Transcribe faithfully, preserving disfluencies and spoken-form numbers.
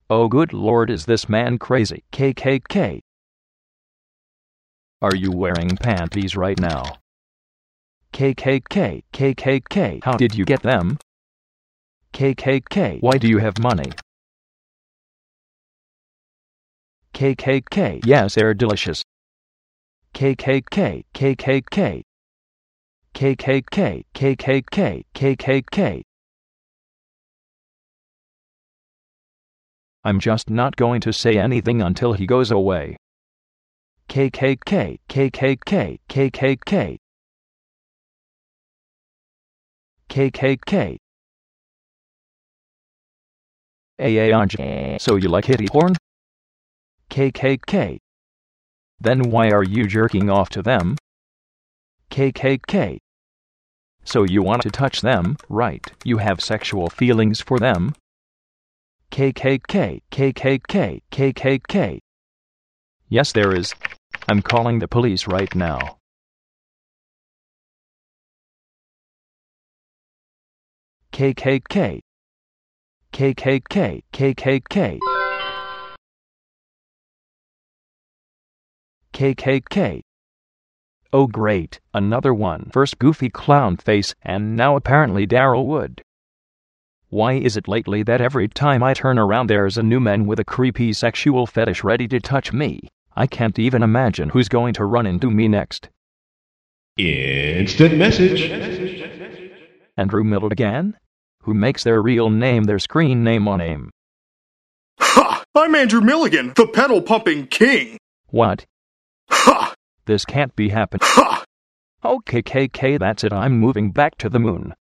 Oh good lord, is this man crazy? K K K. Are you wearing panties right now? K K K, K K K, how did you get them? K K K, why do you have money? K K K, yes, they're delicious. K K K, K K K. K K K, K K K, K K K. I'm just not going to say anything until he goes away. K K K, K K K, K K K. K K K. A A J. So you like hitty porn? K K K. Then why are you jerking off to them? K K K. So you want to touch them, right? You have sexual feelings for them? K K K, K K K, K K K. Yes, there is. I'm calling the police right now. K K K. K K K, K K K. K K K. Oh great, another one. First Goofy Clown Face, and now apparently Daryl Wood. Why is it lately that every time I turn around there's a new man with a creepy sexual fetish ready to touch me? I can't even imagine who's going to run into me next. Instant message. Andrew Miller again? Who makes their real name their screen name on AIM? Ha! I'm Andrew Milligan, the pedal-pumping king! What? Ha! This can't be happening. Ha! Okay, K K, that's it. I'm moving back to the moon.